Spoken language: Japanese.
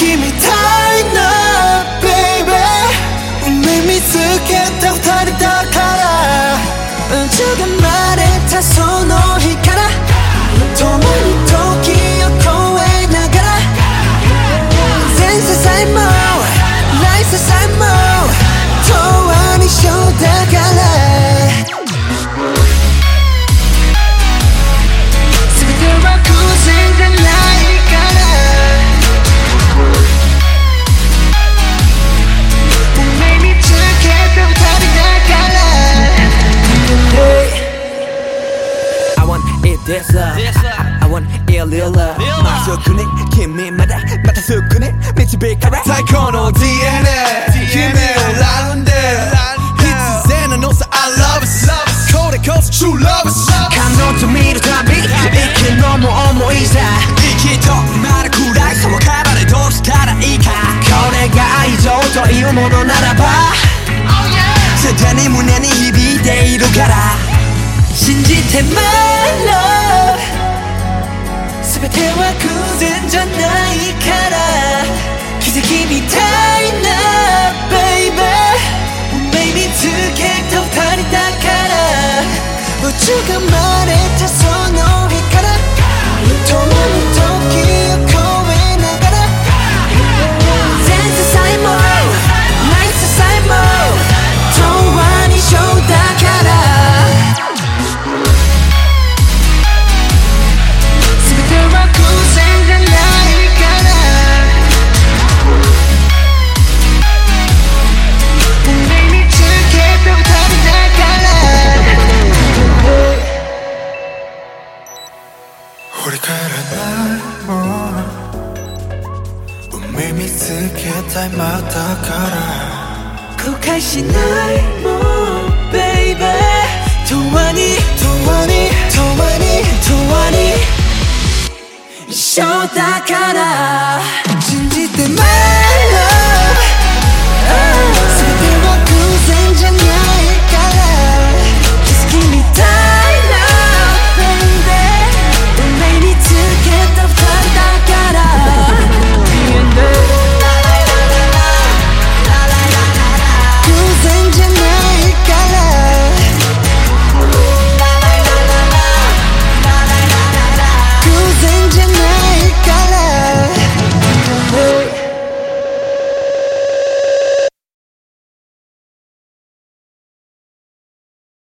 みたいな baby 運命見つけた二人だから宇宙が生まれたその日から共に時を越えながら前世さえも来世さえも永遠に一緒だから全ては偶然じゃないから運命見つけた二人だから I want it this love I want it real love まっすぐね君までまたすぐね導かれ最高の DNA 君を選んで必然なのさ I love us これこそ true love us 彼女見るたび息のも思いさ息とまるくらいその体でどうしたらいいかこれが愛情というものならばすでに胸に響いているから信じて my love 全ては偶然じゃないから奇跡みたいな baby 運命見つけた二人だから宇宙が生まれたその日から共に時を越えながら前世さえも来世さえも永遠に一緒だから振り返らないもん運命見つけた今だから後悔しないもん baby 永遠に一緒だから